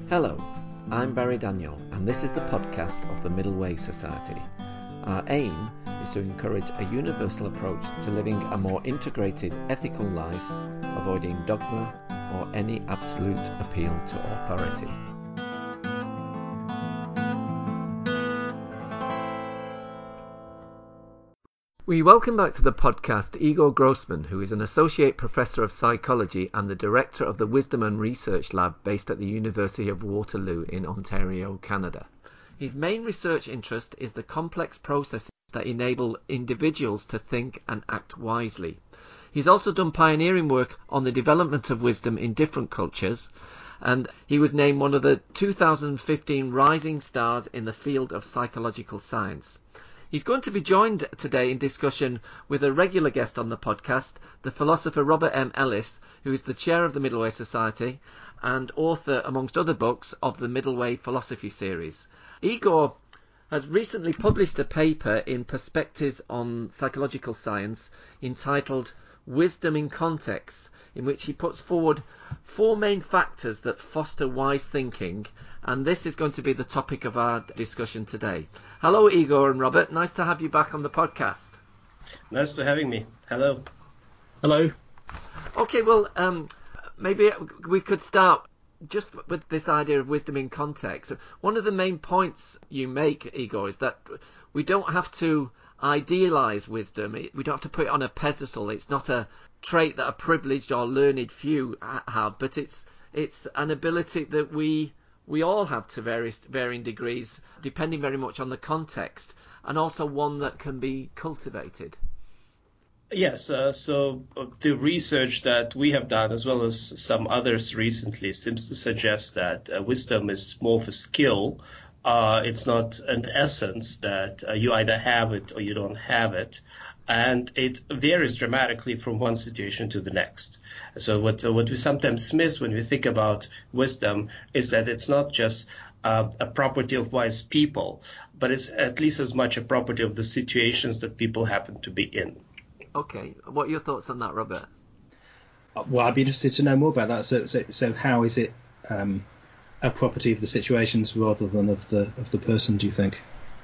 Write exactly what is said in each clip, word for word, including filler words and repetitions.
Hello, I'm Barry Daniel, and this is the podcast of the Middle Way Society. Our aim is to encourage a universal approach to living a more integrated, ethical life, avoiding dogma or any absolute appeal to authority. We welcome back to the podcast Igor Grossman, who is an Associate Professor of Psychology and the Director of the Wisdom and Research Lab based at the University of Waterloo in Ontario, Canada. His main research interest is the complex processes that enable individuals to think and act wisely. He's also done pioneering work on the development of wisdom in different cultures, and he was named one of the two thousand fifteen Rising Stars in the field of psychological science. He's going to be joined today in discussion with a regular guest on the podcast, the philosopher Robert M. Ellis, who is the chair of the Middle Way Society and author, amongst other books, of the Middle Way Philosophy series. Igor has recently published a paper in Perspectives on Psychological Science entitled Wisdom in Context, in which he puts forward four main factors that foster wise thinking, and this is going to be the topic of our discussion today. Hello, Igor and Robert. Nice to have you back on the podcast. Nice to having me. Hello. Hello. Okay, well, um, maybe we could start just with this idea of wisdom in context. One of the main points you make, Igor, is that we don't have to idealize wisdom. We don't have to put it on a pedestal. It's not a trait that a privileged or learned few have, but it's it's an ability that we we all have to various varying degrees, depending very much on the context, and also one that can be cultivated. Yes, uh, so the research that we have done, as well as some others recently, seems to suggest that uh, wisdom is more of a skill. Uh, it's not an essence that uh, you either have it or you don't have it. And it varies dramatically from one situation to the next. So what uh, what we sometimes miss when we think about wisdom is that it's not just uh, a property of wise people, but it's at least as much a property of the situations that people happen to be in. Okay, what are your thoughts on that, Robert? Well, I'd be interested to know more about that. So, so, so how is it um, a property of the situations rather than of the of the person, do you think?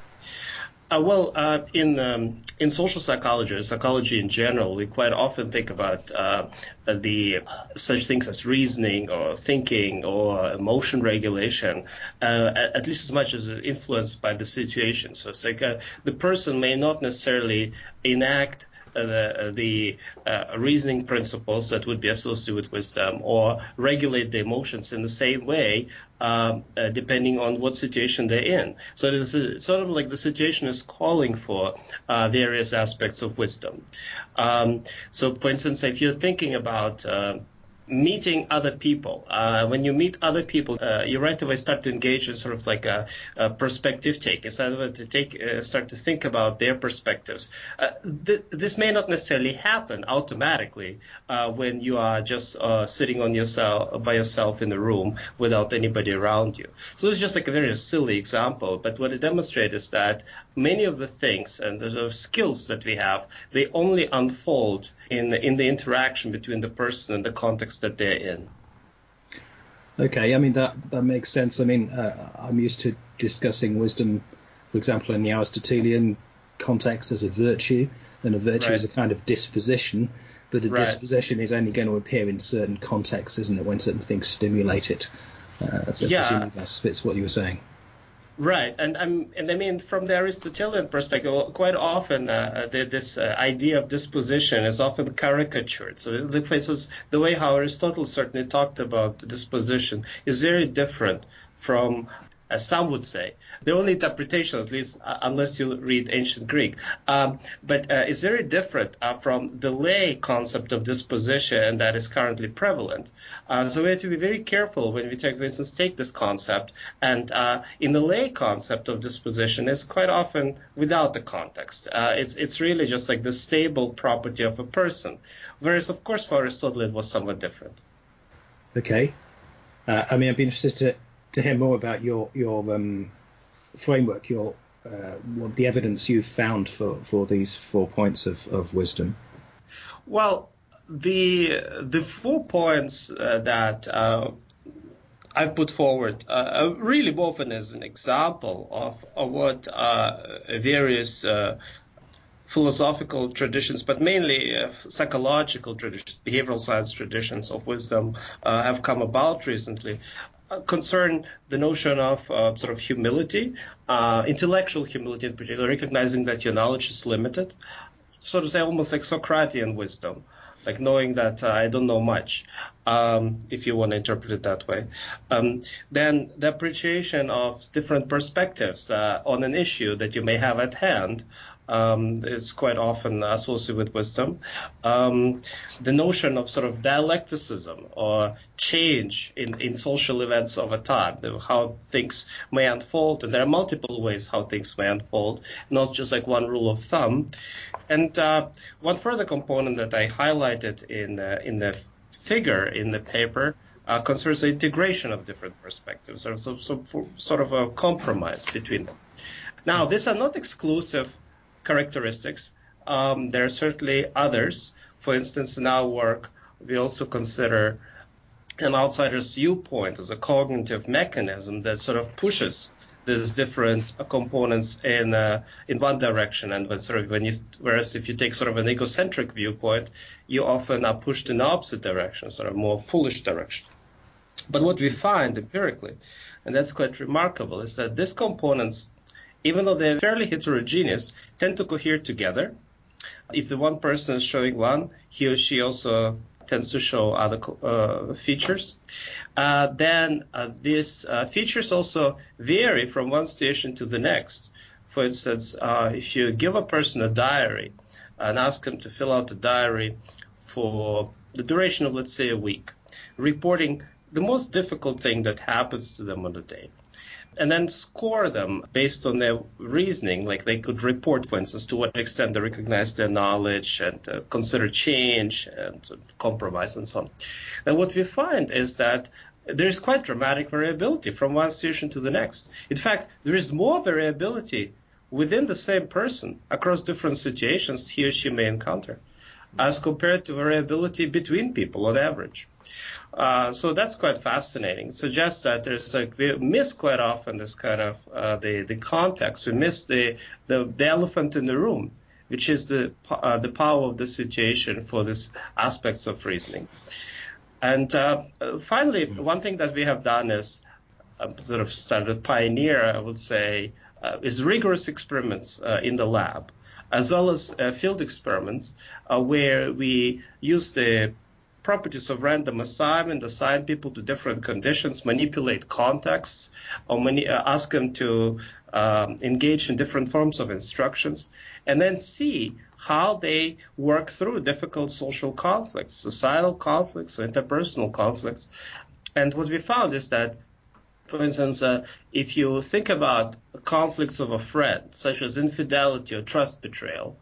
Uh, well, uh, in um, in social psychology, or psychology in general, we quite often think about uh, the uh, such things as reasoning or thinking or emotion regulation, uh, at least as much as influenced by the situation. So it's like uh, the person may not necessarily enact Uh, the, the uh, reasoning principles that would be associated with wisdom or regulate the emotions in the same way, um, uh, depending on what situation they're in. So it's a, sort of like the situation is calling for uh, various aspects of wisdom. Um, so, for instance, if you're thinking about uh, meeting other people. Uh, when you meet other people, uh, you right away start to engage in sort of like a, a perspective take. Instead of to take, uh, start to think about their perspectives. Uh, th- this may not necessarily happen automatically uh, when you are just uh, sitting on yourself by yourself in a room without anybody around you. So this is just like a very silly example, but what it demonstrates is that many of the things and the sort of skills that we have, they only unfold in the, in the interaction between the person and the context that they're in. Okay, I mean, that, that makes sense. I mean, uh, I'm used to discussing wisdom, for example, in the Aristotelian context as a virtue, and a virtue Right. is a kind of disposition, but a Right. disposition is only going to appear in certain contexts, isn't it, when certain things stimulate it. Uh, so Yeah. presumably that fits what you were saying. Right, and um, and I mean, from the Aristotelian perspective, quite often uh, the, this uh, idea of disposition is often caricatured. So, the, for instance, the way how Aristotle certainly talked about disposition is very different from, as some would say, the only interpretation, at least uh, unless you read ancient Greek, um, but uh, it's very different uh, from the lay concept of disposition that is currently prevalent. Uh, so we have to be very careful when we take, for instance, take this concept, and uh, in the lay concept of disposition, it's quite often without the context. Uh, it's it's really just like the stable property of a person, whereas, of course, for Aristotle, it was somewhat different. Okay. Uh, I mean, I'd be interested to to hear more about your your um, framework, your uh, what the evidence you've found for, for these four points of, of wisdom. Well, the the four points uh, that uh, I've put forward uh, really often as an example of, of what uh, various uh, philosophical traditions, but mainly uh, psychological traditions, behavioral science traditions of wisdom uh, have come about recently, uh, concern the notion of uh, sort of humility, uh, intellectual humility in particular, recognizing that your knowledge is limited, so to say almost like Socratean wisdom, like knowing that uh, I don't know much, um, if you want to interpret it that way. Um, then the appreciation of different perspectives uh, on an issue that you may have at hand um, is quite often associated with wisdom. Um, the notion of sort of dialecticism or change in, in social events over time, how things may unfold, and there are multiple ways how things may unfold, not just like one rule of thumb. And uh, one further component that I highlighted in uh, in the figure in the paper uh, concerns the integration of different perspectives, or so, so for sort of a compromise between them. Now, these are not exclusive characteristics. Um, there are certainly others. For instance, in our work, we also consider an outsider's viewpoint as a cognitive mechanism that sort of pushes these different components in uh, in one direction, and when sort of when you whereas if you take sort of an egocentric viewpoint, you often are pushed in the opposite direction, sort of more foolish direction. But what we find empirically, and that's quite remarkable, is that these components, even though they're fairly heterogeneous, tend to cohere together. If the one person is showing one, he or she also tends to show other uh, features. Uh, then uh, these uh, features also vary from one situation to the next. For instance, uh, if you give a person a diary and ask him to fill out a diary for the duration of, let's say, a week, reporting the most difficult thing that happens to them on the day, and then score them based on their reasoning, like they could report, for instance, to what extent they recognize their knowledge and uh, consider change and uh, compromise and so on. And what we find is that there's quite dramatic variability from one situation to the next. In fact, there is more variability within the same person across different situations he or she may encounter, as compared to variability between people on average. Uh, so that's quite fascinating. It suggests that there's like we miss quite often this kind of uh, the the context. We miss the, the the elephant in the room, which is the uh, the power of the situation for these aspects of reasoning. And uh, finally, one thing that we have done is uh, sort of started pioneer, I would say, uh, is rigorous experiments uh, in the lab, as well as uh, field experiments uh, where we use the properties of random assignment, assign people to different conditions, manipulate contexts, or mani- uh, ask them to um, engage in different forms of instructions, and then see how they work through difficult social conflicts, societal conflicts, or interpersonal conflicts. And what we found is that, for instance, uh, if you think about conflicts of a friend, such as infidelity or trust betrayal,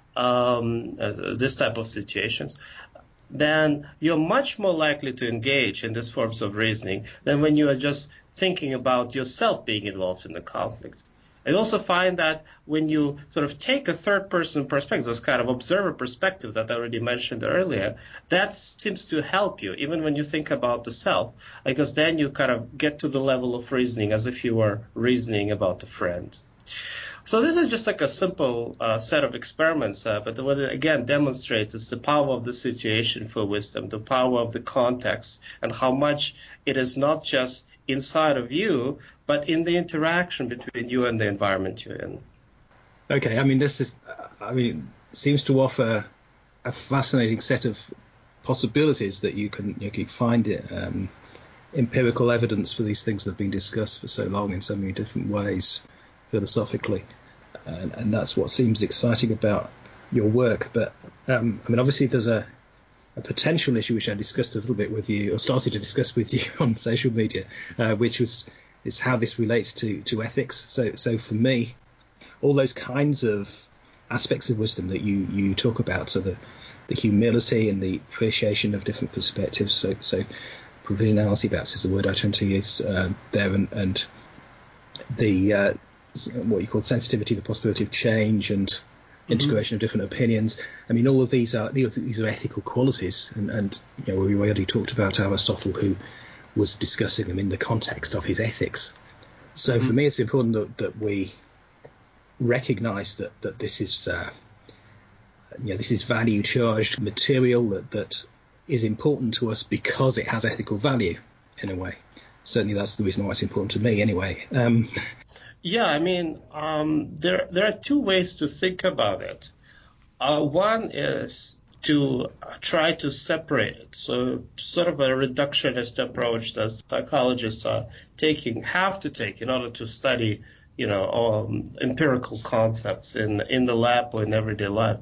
um, uh, this type of situations, then you're much more likely to engage in these forms of reasoning than when you are just thinking about yourself being involved in the conflict. I also find that when you sort of take a third-person perspective, this kind of observer perspective that I already mentioned earlier, that seems to help you, even when you think about the self, because then you kind of get to the level of reasoning as if you were reasoning about a friend. So this is just like a simple uh, set of experiments, uh, but what it again demonstrates is the power of the situation for wisdom, the power of the context, and how much it is not just inside of you, but in the interaction between you and the environment you're in. Okay, I mean, this is, I mean, seems to offer a fascinating set of possibilities that you can you can find it. Um, empirical evidence for these things that have been discussed for so long in so many different ways philosophically, and, and that's what seems exciting about your work. But um, I mean, obviously there's a, a potential issue which I discussed a little bit with you, or started to discuss with you on social media, uh, which was is how this relates to to ethics. So so for me, all those kinds of aspects of wisdom that you you talk about, so the the humility and the appreciation of different perspectives, so so provisionality perhaps is the word I tend to use uh, there, and, and the uh, what you call sensitivity to the possibility of change and integration mm-hmm. of different opinions. I mean, all of these are these are ethical qualities, and, and you know, we already talked about Aristotle, who was discussing them in the context of his ethics. So mm-hmm. for me, it's important that, that we recognise that that this is uh, you know this is value charged material that that is important to us because it has ethical value in a way. Certainly, that's the reason why it's important to me. Anyway. Um, yeah, I mean, um, there there are two ways to think about it. Uh, one is to try to separate it. So sort of a reductionist approach that psychologists are taking, have to take in order to study, you know, um, empirical concepts in, in the lab or in everyday life,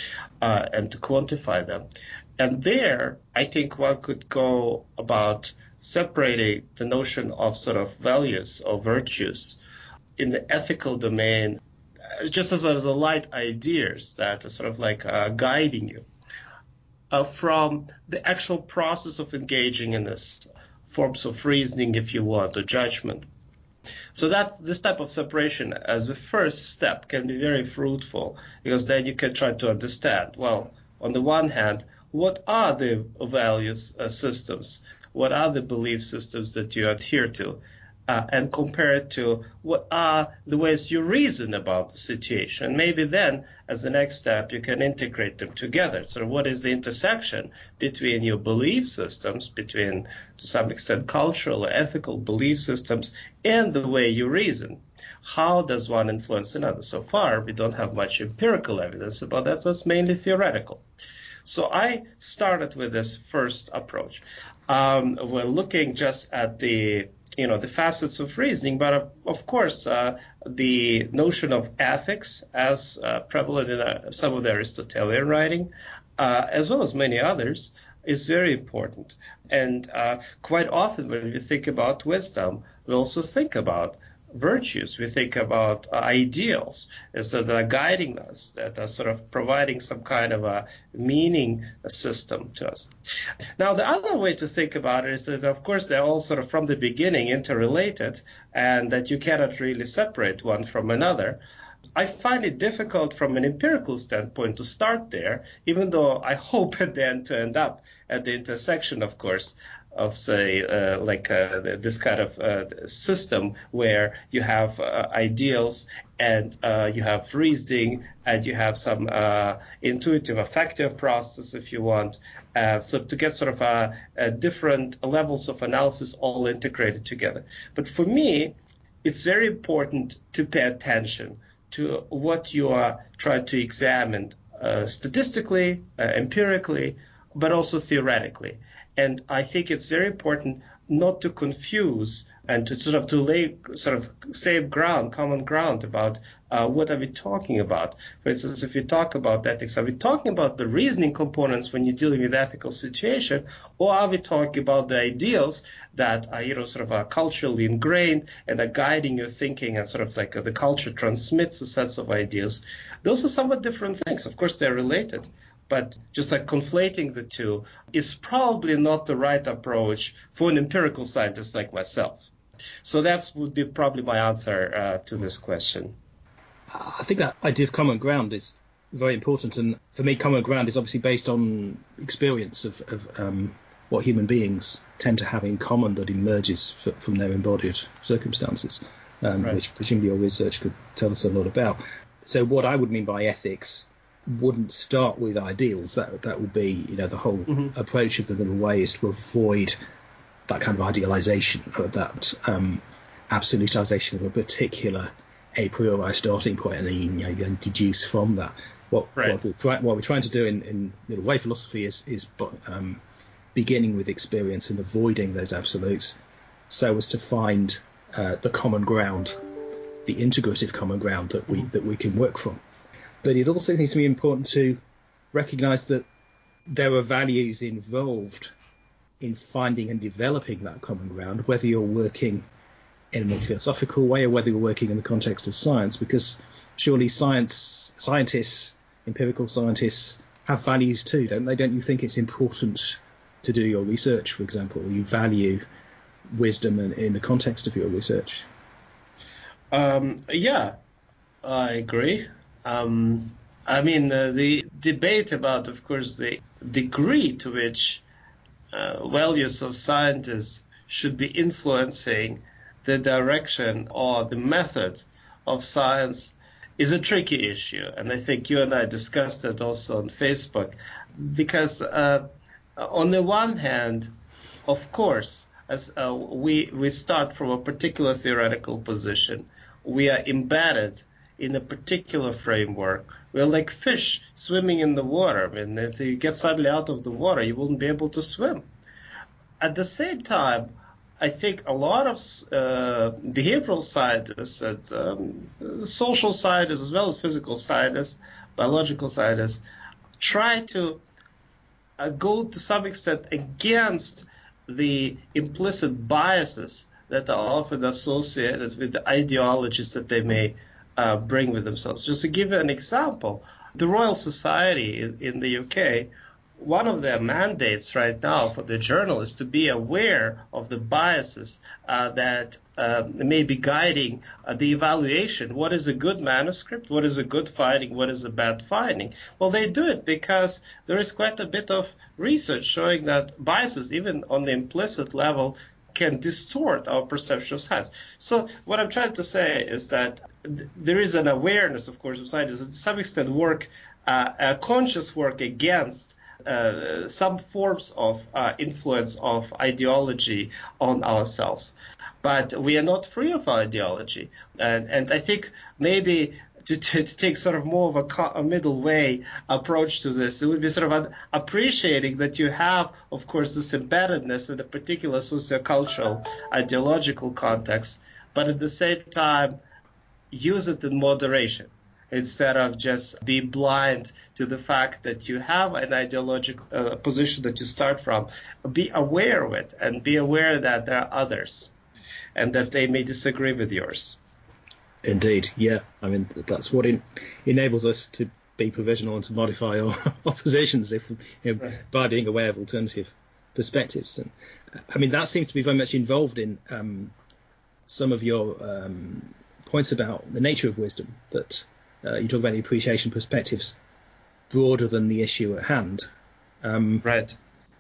uh, and to quantify them. And there, I think one could go about separating the notion of sort of values or virtues in the ethical domain, just as, as a light ideas that are sort of like uh, guiding you, uh, from the actual process of engaging in this forms of reasoning, if you want, or judgment. So that this type of separation as a first step can be very fruitful, because then you can try to understand, well, on the one hand, what are the values uh, systems? What are the belief systems that you adhere to? Uh, and compare it to what are the ways you reason about the situation. Maybe then, as the next step, you can integrate them together. So what is the intersection between your belief systems, between, to some extent, cultural or ethical belief systems, and the way you reason? How does one influence another? So far, we don't have much empirical evidence about that. That's mainly theoretical. So I started with this first approach. Um, we're looking just at the you know, the facets of reasoning, but uh, of course, uh, the notion of ethics as uh, prevalent in uh, some of the Aristotelian writing, uh, as well as many others, is very important. And uh, quite often when we think about wisdom, we also think about virtues. We think about uh, ideals as that are guiding us, that are sort of providing some kind of a meaning system to us. Now, the other way to think about it is that, of course, they're all sort of from the beginning interrelated, and that you cannot really separate one from another. I find it difficult from an empirical standpoint to start there, even though I hope at the end to end up at the intersection, of course, of, say, uh, like uh, this kind of uh, system where you have uh, ideals and uh, you have reasoning and you have some uh, intuitive affective process, if you want. Uh, so to get sort of a, a different levels of analysis all integrated together. But for me, it's very important to pay attention to what you are trying to examine uh, statistically, uh, empirically, but also theoretically. And I think it's very important not to confuse and to sort of to lay sort of same ground, common ground about uh, what are we talking about. For instance, if we talk about ethics, are we talking about the reasoning components when you're dealing with ethical situation, or are we talking about the ideals that are, you know, sort of are culturally ingrained and are guiding your thinking, and sort of like uh, the culture transmits a set of ideas? Those are somewhat different things. Of course, they're related. But just like conflating the two is probably not the right approach for an empirical scientist like myself. So that would be probably my answer uh, to this question. I think that idea of common ground is very important. And for me, common ground is obviously based on experience of, of um, what human beings tend to have in common that emerges f- from their embodied circumstances, um, right. which presumably your research could tell us a lot about. So what I would mean by ethics wouldn't start with ideals. That that would be, you know, the whole mm-hmm. approach of the middle way is to avoid that kind of idealization, or that um, absolutization of a particular a priori starting point, and then you know you can deduce from that. What, right. what, we're, try, what we're trying to do in, in middle way philosophy is is um, beginning with experience and avoiding those absolutes, so as to find uh, the common ground, the integrative common ground that we that we can work from. But it also seems to be important to recognise that there are values involved in finding and developing that common ground, whether you're working in a more philosophical way or whether you're working in the context of science, because surely science, scientists, empirical scientists have values too, don't they? Don't you think it's important to do your research, for example, or you value wisdom in, in the context of your research? Um, yeah, I agree. Um, I mean, uh, the debate about, of course, the degree to which uh, values of scientists should be influencing the direction or the method of science is a tricky issue. And I think you and I discussed it also on Facebook, because uh, on the one hand, of course, as uh, we we start from a particular theoretical position, we are embedded in a particular framework. We're like fish swimming in the water. I mean, if you get suddenly out of the water, you wouldn't be able to swim. At the same time, I think a lot of uh, behavioral scientists and um, social scientists, as well as physical scientists, biological scientists, try to uh, go to some extent against the implicit biases that are often associated with the ideologies that they may uh, bring with themselves. Just to give you an example, the Royal Society in, in the U K, one of their mandates right now for the journal is to be aware of the biases uh, that uh, may be guiding uh, the evaluation. What is a good manuscript? What is a good finding? What is a bad finding? Well, they do it because there is quite a bit of research showing that biases, even on the implicit level, can distort our perception of science. So what I'm trying to say is that th- there is an awareness, of course, of scientists that to some extent work, uh, a conscious work against Uh, some forms of uh, influence of ideology on ourselves. But we are not free of our ideology. And, and I think maybe to, to, to take sort of more of a, co- a middle way approach to this, it would be sort of appreciating that you have, of course, this embeddedness in a particular sociocultural, ideological context, but at the same time, use it in moderation, instead of just be blind to the fact that you have an ideological uh, position that you start from. Be aware of it and be aware that there are others and that they may disagree with yours. Indeed, yeah. I mean, that's what in, enables us to be provisional and to modify our, our positions if, you know, Right. by being aware of alternative perspectives. And I mean, that seems to be very much involved in um, some of your um, points about the nature of wisdom, that Uh, you talk about the appreciation perspectives broader than the issue at hand. Um, Right.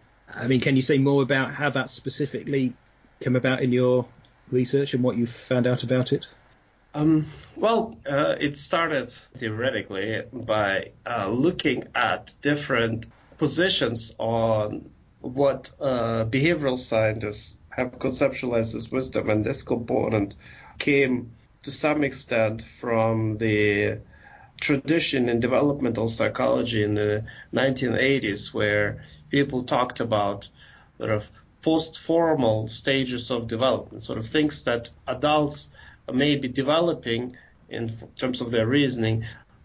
I mean, can you say more about how that specifically came about in your research and what you've found out about it? Um, well, uh, it started theoretically by uh, looking at different positions on what uh, behavioral scientists have conceptualized as wisdom, and this component came to some extent from the tradition in developmental psychology in the nineteen eighties, where people talked about sort of post-formal stages of development, sort of things that adults may be developing in terms of their reasoning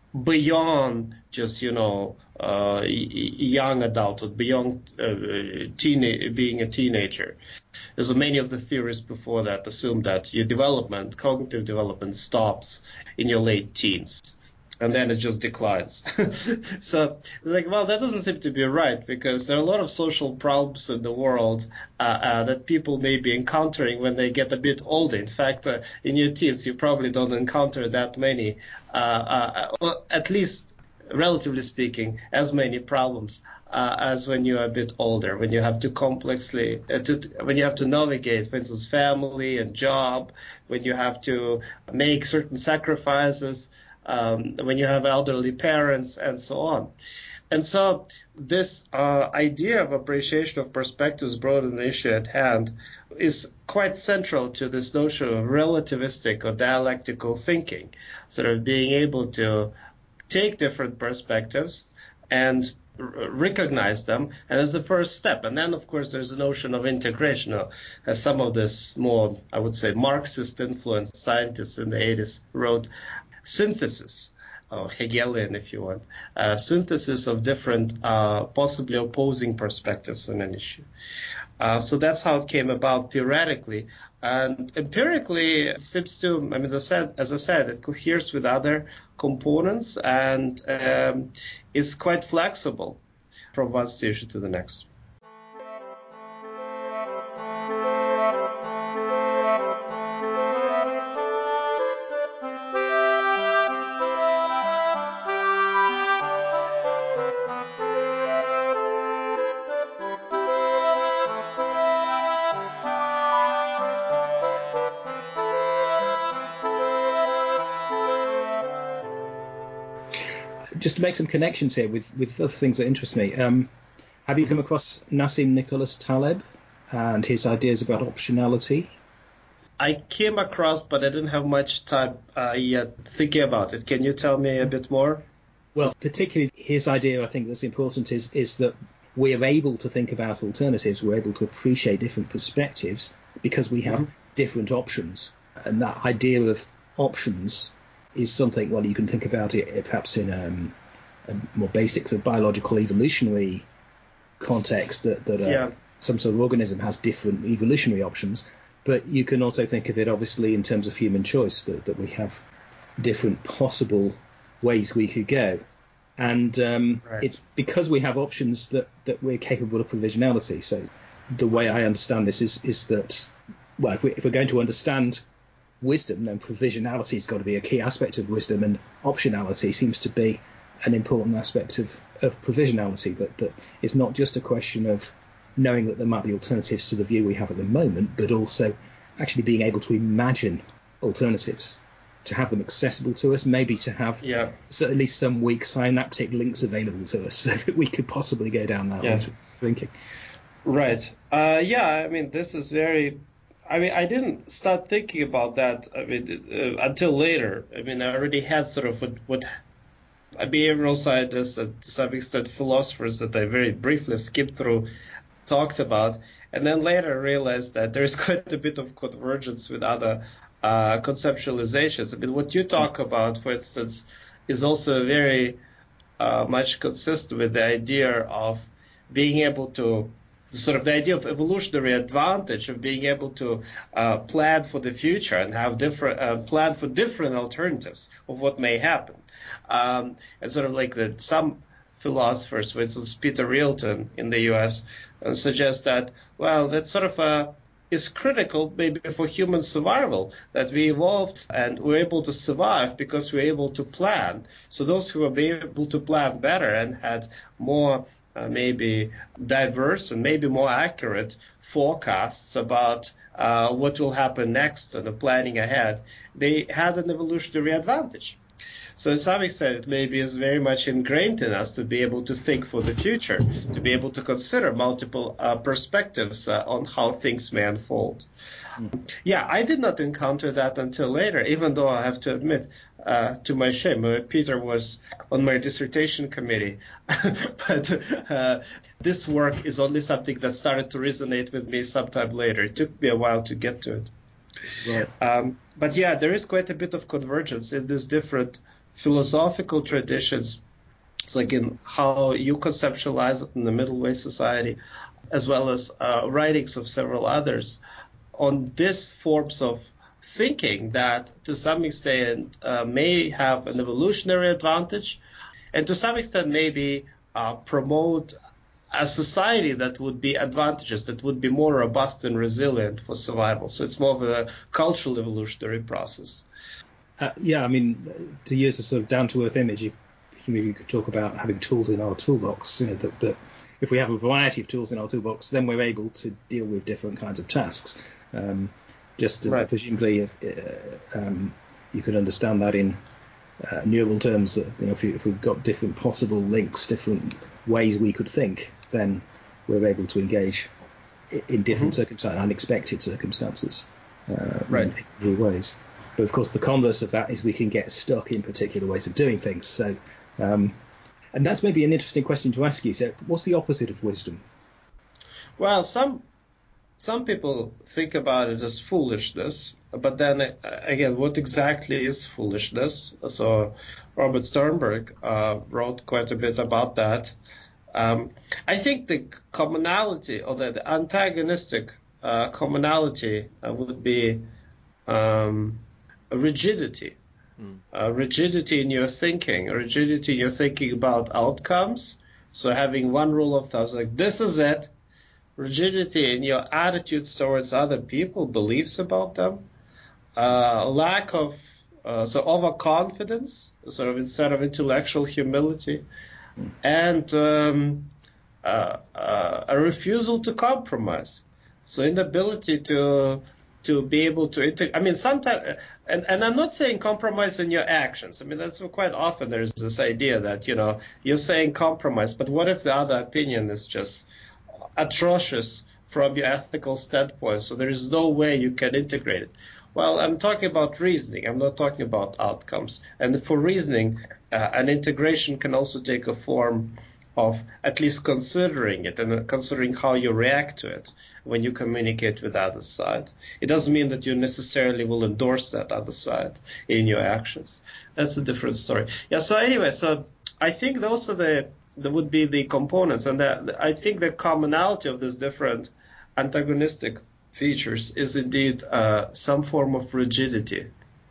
beyond just, you know, uh, young adulthood, beyond uh, teen- being a teenager. There's many of the theories before that assume that your development, cognitive development, stops in your late teens, and then it just declines. So, like, well, that doesn't seem to be right, because there are a lot of social problems in the world uh, uh, that people may be encountering when they get a bit older. In fact, uh, in your teens, you probably don't encounter that many, uh, uh, well, at least relatively speaking, as many problems uh, as when you are a bit older, when you have to complexly, uh, to, when you have to navigate, for instance, family and job, when you have to make certain sacrifices, um, when you have elderly parents, and so on. And so this uh, idea of appreciation of perspectives broader than the issue at hand is quite central to this notion of relativistic or dialectical thinking, sort of being able to take different perspectives and r- recognize them, and as the first step. And then, of course, there's a notion of integration, uh, as some of this more, I would say, Marxist-influenced scientists in the eighties wrote, synthesis, or Hegelian, if you want, uh, synthesis of different, uh, possibly opposing perspectives on an issue. Uh, so that's how it came about theoretically. And empirically, it seems to, I mean, as I said, as I said it coheres with other components and um, is quite flexible from one station to the next. just to make some connections here with, with other things that interest me, um, have you come across Nassim Nicholas Taleb and his ideas about optionality? I came across, but I didn't have much time uh, yet thinking about it. Can you tell me a bit more? Well, particularly his idea, I think that's important, is, is that we are able to think about alternatives. We're able to appreciate different perspectives because we have mm-hmm. different options. And that idea of options is something, well, you can think about it perhaps in um, a more basic sort of biological evolutionary context, that, that uh, yeah. some sort of organism has different evolutionary options. But you can also think of it, obviously, in terms of human choice, that, that we have different possible ways we could go. And um, right. it's because we have options that, that we're capable of provisionality. So the way I understand this is is that, well, if, we, if we're going to understand wisdom, then provisionality has got to be a key aspect of wisdom, and optionality seems to be an important aspect of, of provisionality, that, that it's not just a question of knowing that there might be alternatives to the view we have at the moment, but also actually being able to imagine alternatives, to have them accessible to us, maybe to have yeah. so at least some weak synaptic links available to us so that we could possibly go down that yeah. way of thinking. Right. Uh, yeah, I mean, this is very... I mean, I didn't start thinking about that I mean, uh, until later. I mean, I already had sort of what, what behavioral scientists and to some extent philosophers that I very briefly skipped through talked about. And then later realized that there's quite a bit of convergence with other uh, conceptualizations. I mean, what you talk about, for instance, is also very uh, much consistent with the idea of being able to sort of the idea of evolutionary advantage of being able to uh, plan for the future and have different uh, plan for different alternatives of what may happen. Um, and sort of like that some philosophers, for instance, Peter Rielton in the U S, uh, suggest that, well, that sort of uh, is critical maybe for human survival, that we evolved and we're able to survive because we're able to plan. So those who were able to plan better and had more Uh, maybe diverse and maybe more accurate forecasts about uh, what will happen next and the planning ahead, they had an evolutionary advantage. So to some extent, it maybe is very much ingrained in us to be able to think for the future, to be able to consider multiple uh, perspectives uh, on how things may unfold. Mm-hmm. Yeah, I did not encounter that until later, even though I have to admit, uh, to my shame, uh, Peter was on my dissertation committee. But uh, this work is only something that started to resonate with me sometime later. It took me a while to get to it. Right. Um, but yeah, there is quite a bit of convergence in these different philosophical traditions. It's like in how you conceptualize it in the Middle Way Society, as well as uh, writings of several others on these forms of thinking that to some extent uh, may have an evolutionary advantage and to some extent maybe uh, promote a society that would be advantageous, that would be more robust and resilient for survival. So it's more of a cultural evolutionary process. Uh, yeah, I mean, to use a sort of down-to-earth image, you, you could talk about having tools in our toolbox. You know, that, that if we have a variety of tools in our toolbox, then we're able to deal with different kinds of tasks. Um, just uh, right. presumably, if, uh, um, you can understand that in uh, neural terms. That you know, if, you, if we've got different possible links, different ways we could think, then we're able to engage in different mm-hmm. circumstances, unexpected circumstances, uh, right. in new ways. But of course, the converse of that is we can get stuck in particular ways of doing things. So, um, and that's maybe an interesting question to ask you. So, what's the opposite of wisdom? Well, some some people think about it as foolishness, but then uh, again, what exactly is foolishness? So, Robert Sternberg uh, wrote quite a bit about that. Um, I think the commonality or the, the antagonistic uh, commonality uh, would be um, rigidity, mm. uh, rigidity in your thinking, rigidity in your thinking about outcomes. So having one rule of thumb, like this is it. Rigidity in your attitudes towards other people, beliefs about them, uh, lack of uh, so overconfidence, sort of instead of intellectual humility. And um, uh, uh, a refusal to compromise. So inability to to be able to integrate. I mean, sometimes, and, and I'm not saying compromise in your actions. I mean, that's quite often there's this idea that, you know, you're saying compromise, but what if the other opinion is just atrocious from your ethical standpoint, so there is no way you can integrate it? Well, I'm talking about reasoning. I'm not talking about outcomes. And for reasoning, uh, an integration can also take a form of at least considering it and considering how you react to it when you communicate with the other side. It doesn't mean that you necessarily will endorse that other side in your actions. That's a different story. Yeah, so anyway, so I think those are the, that would be the components. And that, I think the commonality of these different antagonistic features is indeed uh, some form of rigidity.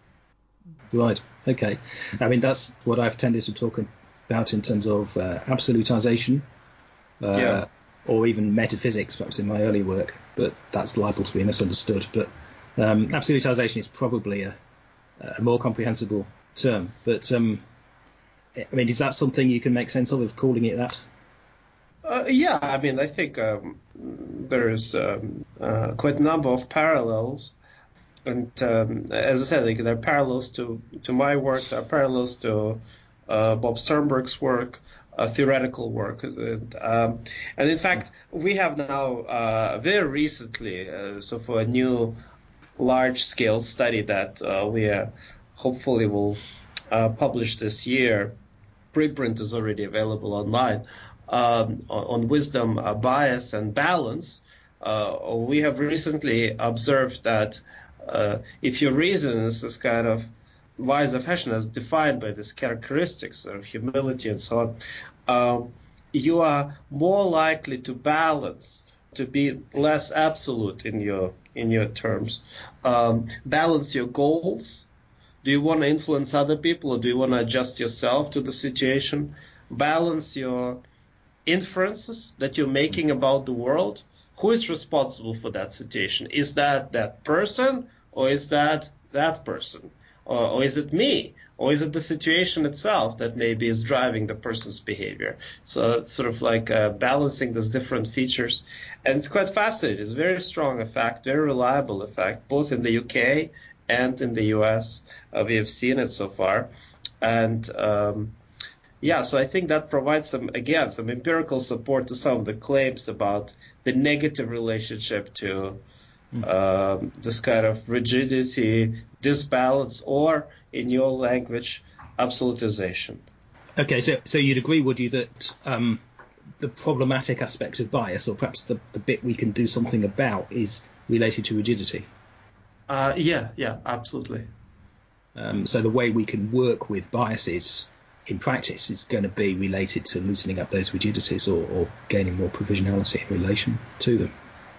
Right. Okay. I mean, that's what I've tended to talk about in terms of uh, absolutization, uh, yeah. or even metaphysics, perhaps in my early work, but that's liable to be misunderstood. But um, absolutization is probably a, a more comprehensible term. But um, I mean, is that something you can make sense of, of calling it that? Uh, yeah, I mean, I think um, there's um, uh, quite a number of parallels. And um, as I said, like, there are parallels to, to my work, there are parallels to uh, Bob Sternberg's work, uh, theoretical work. And, um, and in fact, we have now uh, very recently, uh, so for a new large-scale study that uh, we uh, hopefully will uh, publish this year, preprint is already available online, um, on, on wisdom, uh, bias, and balance. Uh, we have recently observed that Uh, if your reason is this kind of wise fashion as defined by these characteristics of humility and so on, uh, you are more likely to balance, to be less absolute in your in your terms. Um, balance your goals. Do you want to influence other people, or do you want to adjust yourself to the situation? Balance your inferences that you're making about the world. Who is responsible for that situation? Is that that person, or is that that person? Or, or is it me? Or is it the situation itself that maybe is driving the person's behavior? So it's sort of like uh, balancing these different features. And it's quite fascinating. It's a very strong effect, very reliable effect, both in the U K and in the U S. Uh, we have seen it so far. And um, yeah, so I think that provides some, again, some empirical support to some of the claims about the negative relationship to um, this kind of rigidity, disbalance, or, in your language, absolutization. Okay, so so you'd agree, would you, that um, the problematic aspect of bias, or perhaps the, the bit we can do something about, is related to rigidity? Uh, yeah, yeah, absolutely. Um, so the way we can work with biases in practice is going to be related to loosening up those rigidities, or, or gaining more provisionality in relation to them.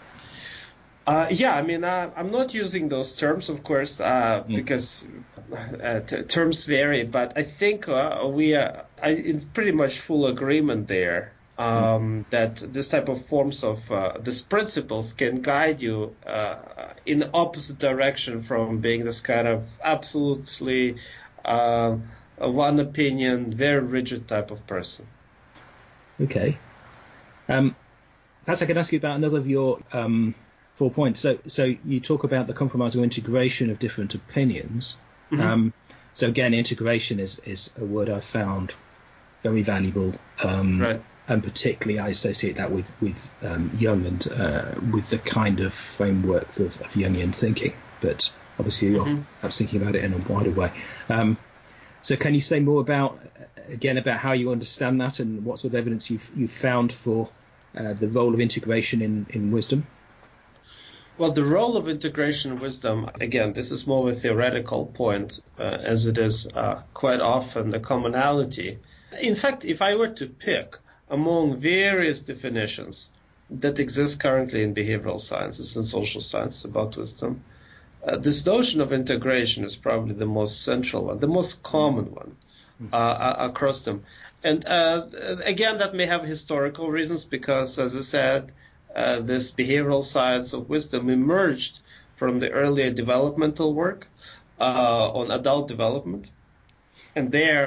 Uh, yeah, I mean, uh, I'm not using those terms, of course, uh, mm. because uh, t- terms vary, but I think uh, we are in pretty much full agreement there um, mm. that this type of forms of uh, these principles can guide you uh, in the opposite direction from being this kind of absolutely uh, one opinion, very rigid type of person. Okay. Um, perhaps I can ask you about another of your um, four points. So, so you talk about the compromise or integration of different opinions. Mm-hmm. Um, so again, integration is, is a word I've found very valuable. Um, right. And particularly I associate that with, with um, Jung and uh, with the kind of framework of, of Jungian thinking. But obviously you're mm-hmm. perhaps thinking about it in a wider way. Um, So can you say more about, again, about how you understand that and what sort of evidence you've, you've found for uh, the role of integration in, in wisdom? Well, the role of integration in wisdom, again, this is more of a theoretical point, uh, as it is uh, quite often the commonality. In fact, if I were to pick among various definitions that exist currently in behavioral sciences and social sciences about wisdom, Uh, this notion of integration is probably the most central one, the most common one uh, across them. And uh, again, that may have historical reasons because, as I said, uh, this behavioral science of wisdom emerged from the earlier developmental work uh, on adult development. And there,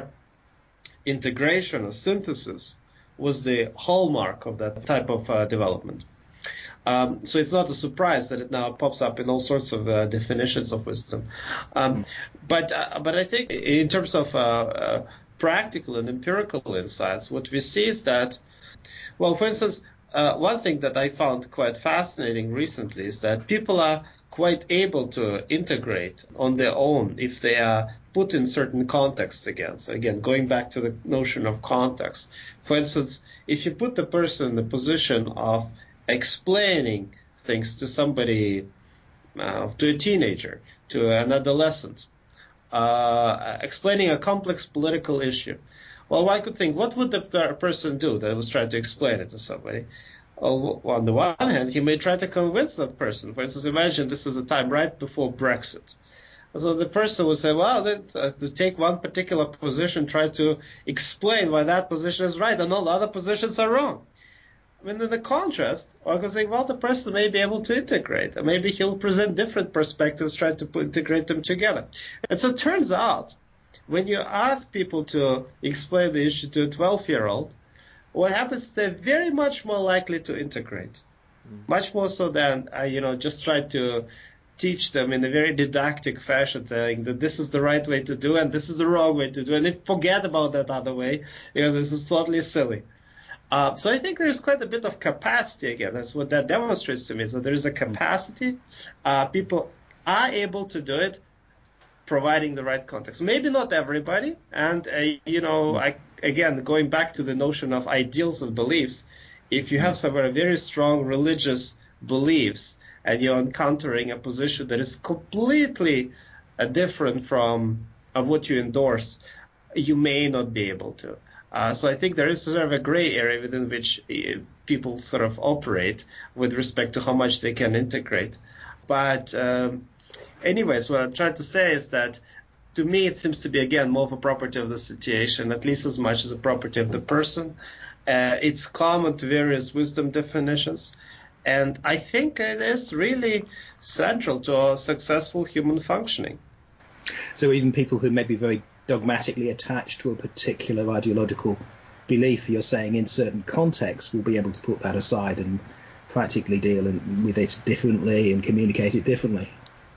integration or synthesis was the hallmark of that type of uh, development. Um, so it's not a surprise that it now pops up in all sorts of uh, definitions of wisdom. Um, but uh, but I think in terms of uh, uh, practical and empirical insights, what we see is that, well, for instance, uh, one thing that I found quite fascinating recently is that people are quite able to integrate on their own if they are put in certain contexts again. So again, going back to the notion of context. For instance, if you put the person in the position of explaining things to somebody, uh, to a teenager, to an adolescent, uh, explaining a complex political issue. Well, one could think, what would the person do that was trying to explain it to somebody? Well, on the one hand, he may try to convince that person. For instance, imagine this is a time right before Brexit. So the person would say, well, then, uh, to take one particular position, try to explain why that position is right and all other positions are wrong. I mean, in the contrast, I could think, well, the person may be able to integrate. And maybe he'll present different perspectives, try to put, integrate them together. And so it turns out, when you ask people to explain the issue to a twelve-year-old, what happens is they're very much more likely to integrate, mm. much more so than, uh, you know, just try to teach them in a very didactic fashion, saying that this is the right way to do and this is the wrong way to do, and they forget about that other way because this is totally silly. Uh, so I think there's quite a bit of capacity again. That's what that demonstrates to me, is that there is a capacity. Uh, people are able to do it, providing the right context. Maybe not everybody, and uh, you know, I, again, going back to the notion of ideals and beliefs, if you have some very strong religious beliefs and you're encountering a position that is completely uh, different from of what you endorse, you may not be able to. Uh, so I think there is sort of a gray area within which uh, people sort of operate with respect to how much they can integrate. But um, anyways, what I'm trying to say is that to me it seems to be, again, more of a property of the situation, at least as much as a property of the person. Uh, it's common to various wisdom definitions. And I think it is really central to a successful human functioning. So even people who may be very dogmatically attached to a particular ideological belief, you're saying in certain contexts will be able to put that aside and practically deal in, with it differently and communicate it differently.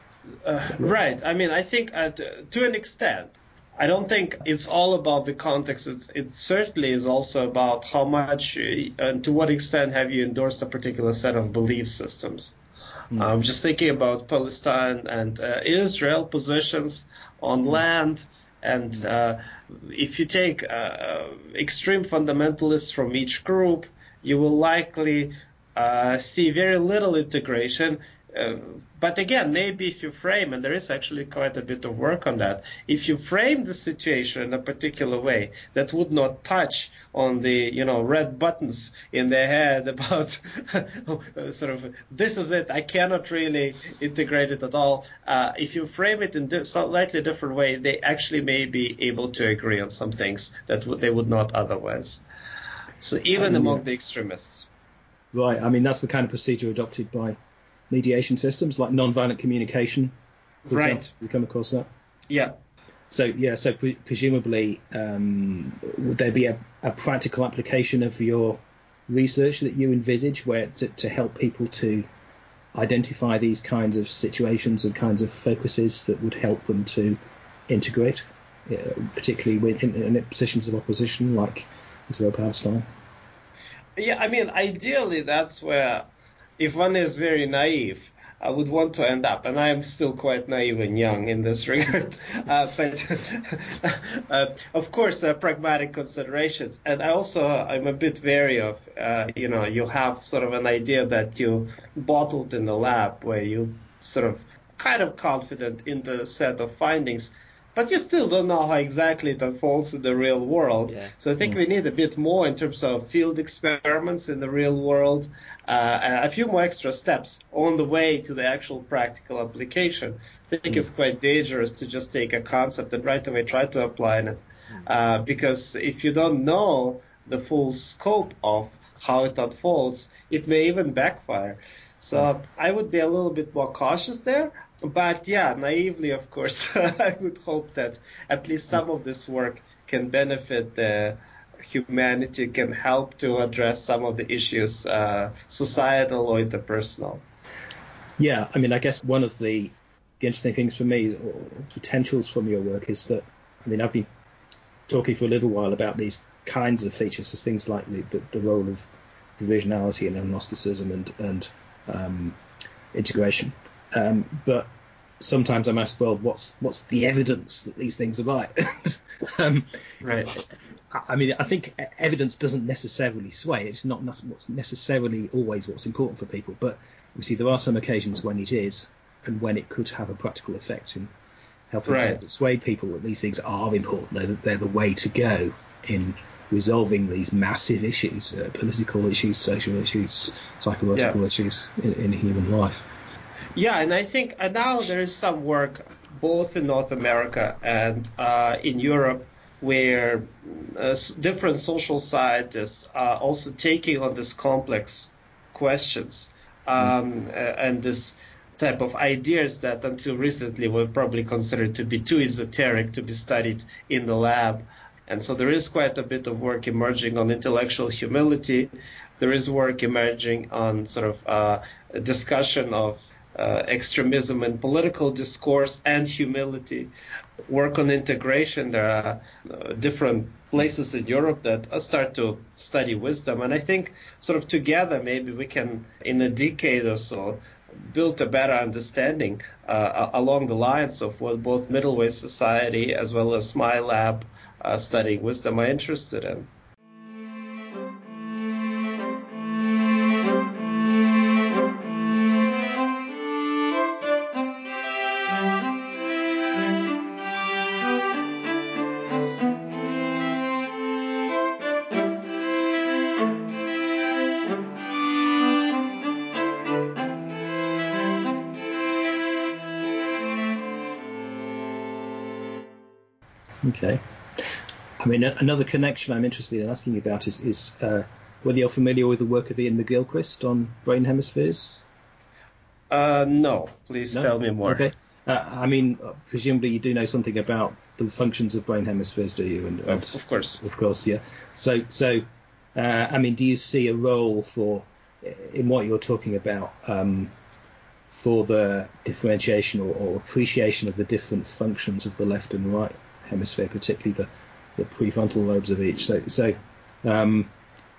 Uh, right. I mean, I think at, uh, to an extent, I don't think it's all about the context. It's, it certainly is also about how much uh, and to what extent have you endorsed a particular set of belief systems. Mm. I'm just thinking about Palestine and uh, Israel positions on mm. land. And uh, if you take uh, extreme fundamentalists from each group, you will likely uh, see very little integration. Uh, but again, maybe if you frame, and there is actually quite a bit of work on that, if you frame the situation in a particular way that would not touch on the, you know, red buttons in their head about sort of, this is it, I cannot really integrate it at all. Uh, if you frame it in a slightly different way, they actually may be able to agree on some things that w- they would not otherwise. So even um, among the extremists. Right. I mean, that's the kind of procedure adopted by mediation systems like nonviolent communication. Right. Example. You come across that? Yeah. So yeah. So pre- presumably, um, would there be a, a practical application of your research that you envisage, where to, to help people to identify these kinds of situations and kinds of focuses that would help them to integrate, uh, particularly with, in, in positions of opposition like Israel Palestine? Yeah. I mean, ideally, that's where, if one is very naive, I would want to end up, and I am still quite naive and young in this regard, uh, but uh, of course, uh, pragmatic considerations. And I also, I'm a bit wary of, uh, you know, you have sort of an idea that you bottled in the lab where you sort of kind of confident in the set of findings, but you still don't know how exactly it unfolds in the real world. Yeah. So I think mm. we need a bit more in terms of field experiments in the real world, uh, a few more extra steps on the way to the actual practical application. I think mm. it's quite dangerous to just take a concept and right away try to apply it, uh, because if you don't know the full scope of how it unfolds, it may even backfire. So mm. I would be a little bit more cautious there. But yeah, naively, of course, I would hope that at least some of this work can benefit the humanity can help to address some of the issues, uh, societal or interpersonal. Yeah, I mean, I guess one of the, the interesting things for me, or potentials from your work, is that, I mean, I've been talking for a little while about these kinds of features, as things like the, the, the role of provisionality and agnosticism and, and um, integration. Um, but sometimes I'm asked, well, what's what's the evidence that these things are right? um, right. I mean, I think evidence doesn't necessarily sway. It's not what's necessarily always what's important for people. But we see there are some occasions when it is, and when it could have a practical effect in helping right. to persuade people that these things are important. They're, they're the way to go in resolving these massive issues, uh, political issues, social issues, psychological yeah. issues in, in human life. Yeah, and I think and now there is some work both in North America and uh, in Europe where uh, different social scientists are also taking on these complex questions um, mm. and this type of ideas that until recently were probably considered to be too esoteric to be studied in the lab. And so there is quite a bit of work emerging on intellectual humility. There is work emerging on sort of uh, a discussion of uh, extremism in political discourse and humility. Work on integration. There are uh, different places in Europe that uh, start to study wisdom. And I think sort of together maybe we can, in a decade or so, build a better understanding uh, along the lines of what both Middle Way Society as well as my lab uh, studying wisdom are interested in. Okay. I mean, another connection I'm interested in asking you about is, is uh, whether you're familiar with the work of Ian McGilchrist on brain hemispheres? Uh, no. Please no? tell me more. Okay. Uh, I mean, presumably you do know something about the functions of brain hemispheres, do you? And, and of, of course. Of course, yeah. So, so uh, I mean, do you see a role for, in what you're talking about, um, for the differentiation or, or appreciation of the different functions of the left and right hemisphere, particularly the, the prefrontal lobes of each? So, so um,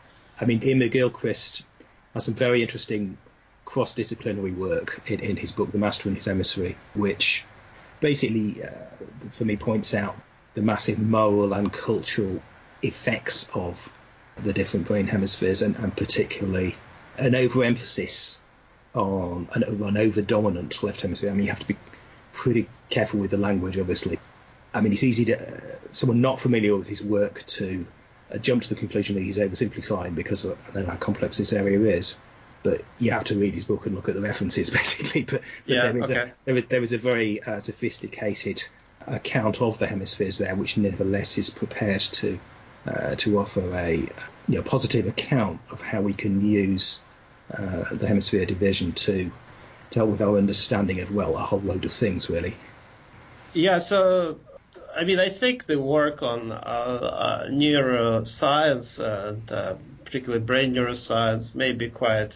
I mean, Ian McGilchrist has some very interesting cross-disciplinary work in, in his book, The Master and His Emissary, which basically, uh, for me, points out the massive moral and cultural effects of the different brain hemispheres, and, and particularly an overemphasis on an, an over-dominant left hemisphere. I mean, you have to be pretty careful with the language, obviously. I mean, it's easy to, uh, someone not familiar with his work to uh, jump to the conclusion that he's oversimplifying, because I don't know how complex this area is. But you have to read his book and look at the references, basically. But, but yeah, there, is okay. a, there, is, there is a very uh, sophisticated account of the hemispheres there, which nevertheless is prepared to uh, to offer a you know positive account of how we can use uh, the hemisphere division to, to help with our understanding of, well, a whole load of things, really. Yeah, so I mean, I think the work on uh, uh, neuroscience and uh, particularly brain neuroscience may be quite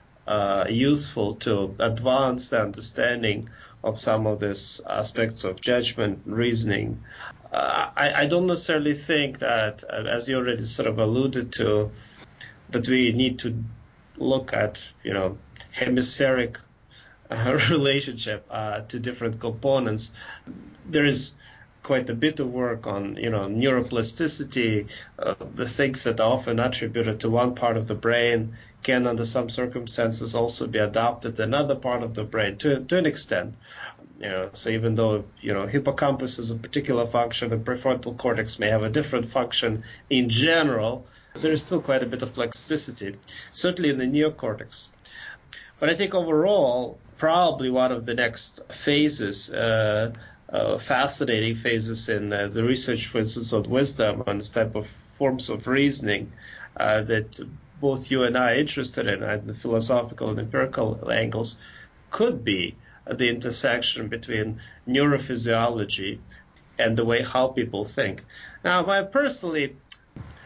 uh, useful to advance the understanding of some of these aspects of judgment, reasoning. Uh, I, I don't necessarily think that, uh, as you already sort of alluded to, that we need to look at, you know, hemispheric uh, relationship uh, to different components. There is quite a bit of work on, you know, neuroplasticity, uh, the things that are often attributed to one part of the brain can, under some circumstances, also be adapted to another part of the brain to, to an extent. You know, so even though, you know, hippocampus is a particular function and prefrontal cortex may have a different function in general, there is still quite a bit of plasticity, certainly in the neocortex. But I think overall, probably one of the next phases, uh, Uh, fascinating phases in uh, the research, for instance, on wisdom and this type of forms of reasoning uh, that both you and I are interested in, and the philosophical and empirical angles, could be the intersection between neurophysiology and the way how people think. Now, I personally,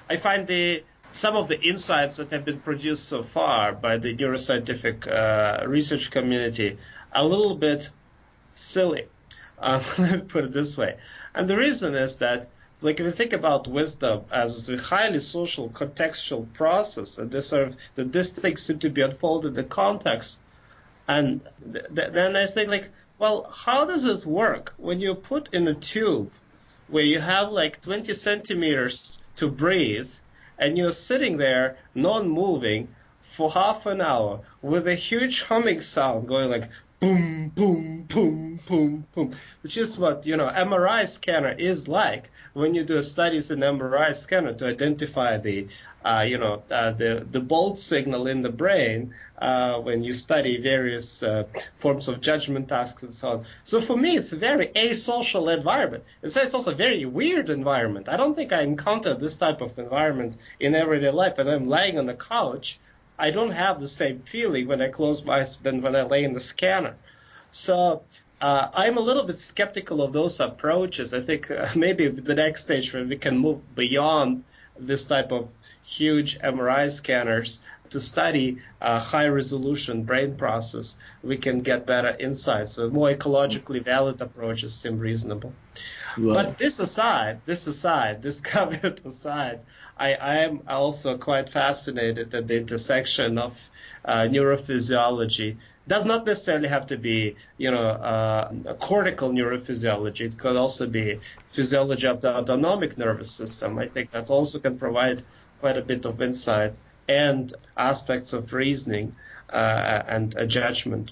I find the some of the insights that have been produced so far by the neuroscientific uh, research community a little bit silly. Um, let me put it this way. And the reason is that, like, if you think about wisdom as a highly social contextual process, and this sort of that this thing seems to be unfolded in the context, and th- then I think, like, well, how does it work when you put in a tube where you have like twenty centimeters to breathe, and you're sitting there non-moving for half an hour with a huge humming sound going like boom, boom, boom, boom, boom, which is what, you know, M R I scanner is like when you do studies in M R I scanner to identify the, uh, you know, uh, the, the bolt signal in the brain uh, when you study various uh, forms of judgment tasks and so on. So for me, it's a very asocial environment. It's, it's also a very weird environment. I don't think I encountered this type of environment in everyday life. And I'm lying on the couch, I don't have the same feeling when I close my eyes than when I lay in the scanner. So uh, I'm a little bit skeptical of those approaches. I think uh, maybe the next stage where we can move beyond this type of huge M R I scanners to study a high-resolution brain process, we can get better insights. So more ecologically valid approaches seem reasonable. Right. But this aside, this aside, this caveat aside, I, I am also quite fascinated at the intersection of uh, neurophysiology. Does not necessarily have to be, you know, uh, a cortical neurophysiology. It could also be physiology of the autonomic nervous system. I think that also can provide quite a bit of insight and aspects of reasoning uh, and a judgment.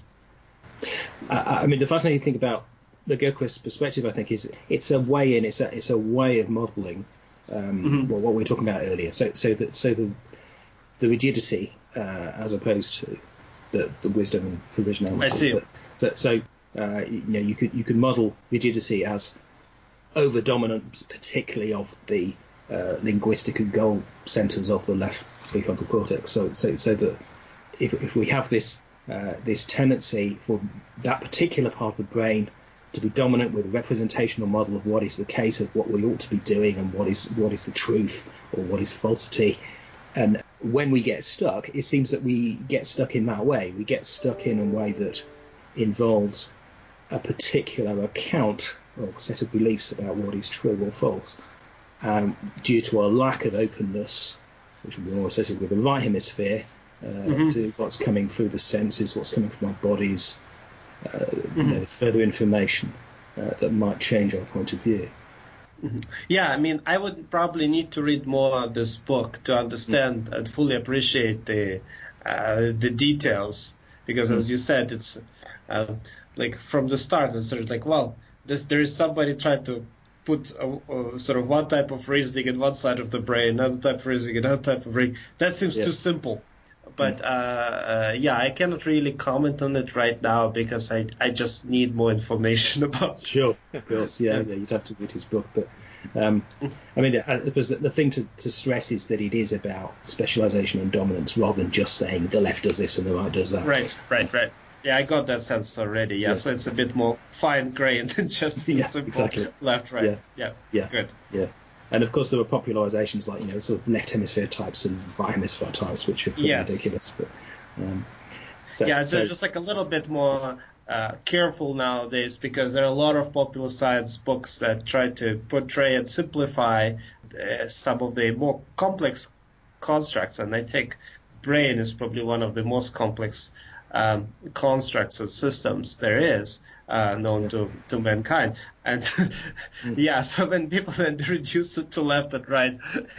I, I mean, the fascinating thing about the Gilchrist perspective, I think, is it's a way in, it's a it's a way of modelling um, mm-hmm. well, what we were talking about earlier. So so that so the the rigidity uh, as opposed to the, the wisdom and provision elements. I see. But, so so uh, you know you could you could model rigidity as over dominance, particularly of the uh, linguistic and goal centres of the left prefrontal cortex. So so so that if if we have this uh, this tendency for that particular part of the brain to be dominant with a representational model of what is the case of what we ought to be doing and what is what is the truth or what is falsity. And when we get stuck, it seems that we get stuck in that way. We get stuck in a way that involves a particular account or set of beliefs about what is true or false, um, due to a lack of openness, which would be more associated with the right hemisphere, uh, mm-hmm. to what's coming through the senses, what's coming from our bodies, Uh, mm-hmm. you know, further information uh, that might change our point of view. Mm-hmm. Yeah, I mean, I would probably need to read more of this book to understand mm-hmm. and fully appreciate the uh, the details, because mm-hmm. as you said, it's uh, like from the start, it's sort of like, well, this, there is somebody trying to put a, a, sort of one type of reasoning in one side of the brain, another type of reasoning, another type of reasoning. That seems yeah. too simple. But uh, uh, yeah, I cannot really comment on it right now because I, I just need more information about it. Sure, of course, yeah, yeah, you'd have to read his book. But um, I mean, the, the thing to, to stress is that it is about specialization and dominance rather than just saying the left does this and the right does that. Right, right, right. Yeah, I got that sense already. Yeah, yeah. So it's a bit more fine-grained than just the yes, simple exactly. left, right. Yeah. yeah, yeah, good. Yeah. And of course, there were popularizations like, you know, sort of left hemisphere types and right hemisphere types, which are pretty yes. ridiculous. But, um, so, yeah, so, so just like a little bit more uh, careful nowadays, because there are a lot of popular science books that try to portray and simplify uh, some of the more complex constructs. And I think brain is probably one of the most complex um, constructs and systems there is. Uh, known to, to mankind. And yeah, so when people then reduce it to left and right,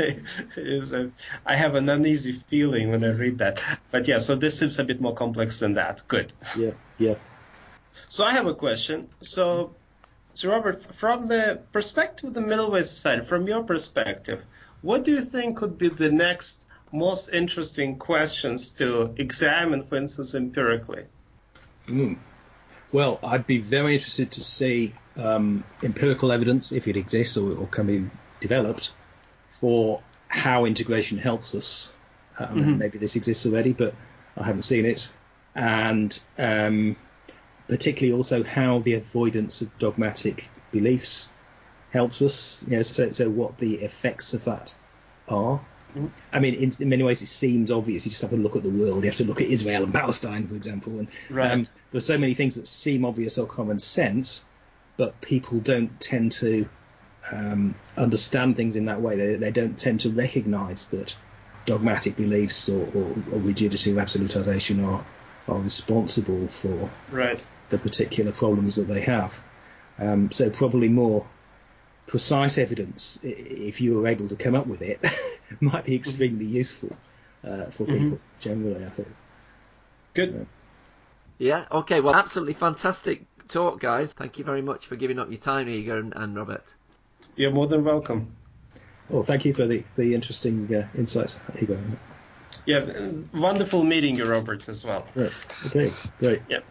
is a, I have an uneasy feeling when I read that. But yeah, so this seems a bit more complex than that. Good. Yeah, yeah. So I have a question. So, so Robert, from the perspective of the Middle Way Society, from your perspective, what do you think could be the next most interesting questions to examine, for instance, empirically? Mm. Well, I'd be very interested to see um, empirical evidence, if it exists or, or can be developed, for how integration helps us. Um, mm-hmm. Maybe this exists already, but I haven't seen it. And um, particularly also how the avoidance of dogmatic beliefs helps us. You know, so, so what the effects of that are. Mm-hmm. I mean, in, in many ways, it seems obvious. You just have to look at the world. You have to look at Israel and Palestine, for example. And right. um, there's so many things that seem obvious or common sense, but people don't tend to um, understand things in that way. They, they don't tend to recognise that dogmatic beliefs or, or, or rigidity or absolutization are are responsible for right. the particular problems that they have. Um, so probably more precise evidence, if you were able to come up with it, might be extremely mm-hmm. useful uh, for people mm-hmm. generally, I think. Good. Yeah, okay, well, absolutely fantastic talk, guys. Thank you very much for giving up your time, Igor and, and Robert. You're more than welcome. Well, thank you for the, the interesting uh, insights, Igor. Yeah, wonderful meeting you, Robert, as well. Right. Okay, great. Yeah.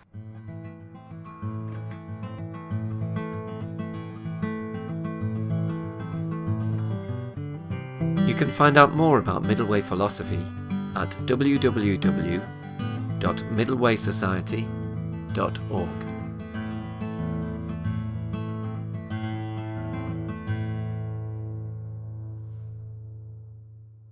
You can find out more about Middle Way philosophy at w w w dot middle way society dot org.